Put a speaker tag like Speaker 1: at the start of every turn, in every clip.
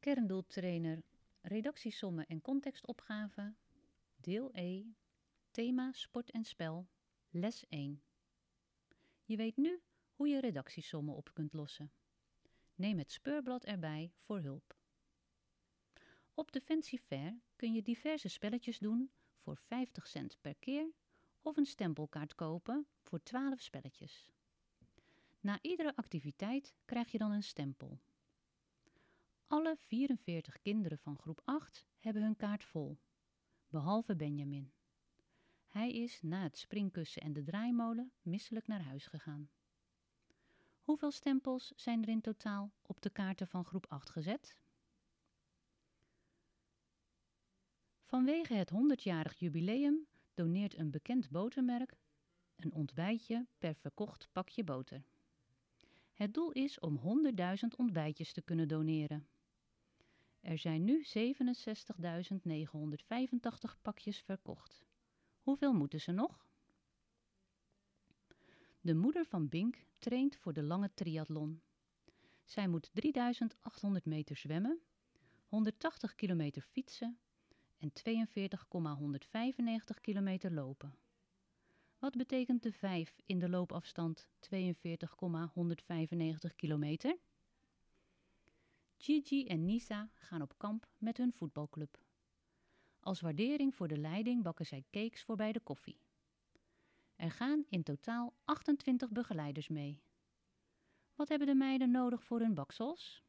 Speaker 1: Kerndoeltrainer, redactiesommen en contextopgave, deel E, thema sport en spel, les 1. Je weet nu hoe je redactiesommen op kunt lossen. Neem het speurblad erbij voor hulp. Op de Fancy Fair kun je diverse spelletjes doen voor 50 cent per keer of een stempelkaart kopen voor 12 spelletjes. Na iedere activiteit krijg je dan een stempel. Alle 44 kinderen van groep 8 hebben hun kaart vol, behalve Benjamin. Hij is na het springkussen en de draaimolen misselijk naar huis gegaan. Hoeveel stempels zijn er in totaal op de kaarten van groep 8 gezet? Vanwege het 100-jarig jubileum doneert een bekend botermerk een ontbijtje per verkocht pakje boter. Het doel is om 100.000 ontbijtjes te kunnen doneren. Er zijn nu 67.985 pakjes verkocht. Hoeveel moeten ze nog? De moeder van Bink traint voor de lange triathlon. Zij moet 3.800 meter zwemmen, 180 kilometer fietsen en 42,195 kilometer lopen. Wat betekent de 5 in de loopafstand 42,195 kilometer? Gigi en Nisa gaan op kamp met hun voetbalclub. Als waardering voor de leiding bakken zij cakes voor bij de koffie. Er gaan in totaal 28 begeleiders mee. Wat hebben de meiden nodig voor hun baksels?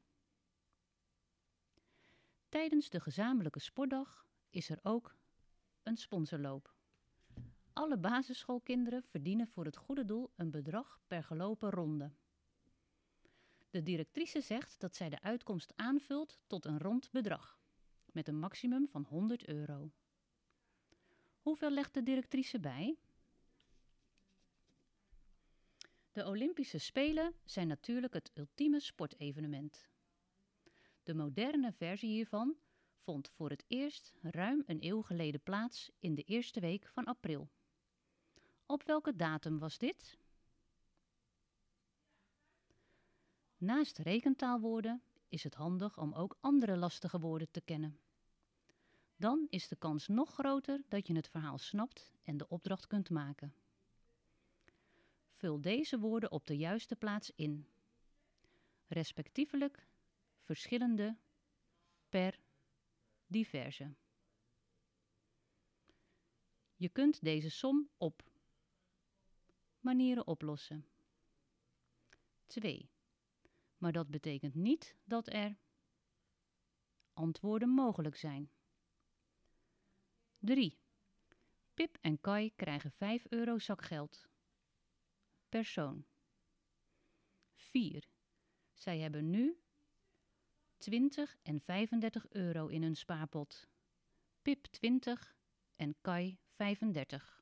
Speaker 1: Tijdens de gezamenlijke sportdag is er ook een sponsorloop. Alle basisschoolkinderen verdienen voor het goede doel een bedrag per gelopen ronde. De directrice zegt dat zij de uitkomst aanvult tot een rond bedrag, met een maximum van €100. Hoeveel legt de directrice bij? De Olympische Spelen zijn natuurlijk het ultieme sportevenement. De moderne versie hiervan vond voor het eerst ruim een eeuw geleden plaats in de eerste week van april. Op welke datum was dit? Naast rekentaalwoorden is het handig om ook andere lastige woorden te kennen. Dan is de kans nog groter dat je het verhaal snapt en de opdracht kunt maken. Vul deze woorden op de juiste plaats in. Respectievelijk, verschillende, per, diverse. Je kunt deze som op manieren oplossen. 2. Maar dat betekent niet dat er antwoorden mogelijk zijn. 3. Pip en Kai krijgen €5 zakgeld. Persoon. 4. Zij hebben nu 20 en €35 in hun spaarpot. Pip 20 en Kai 35.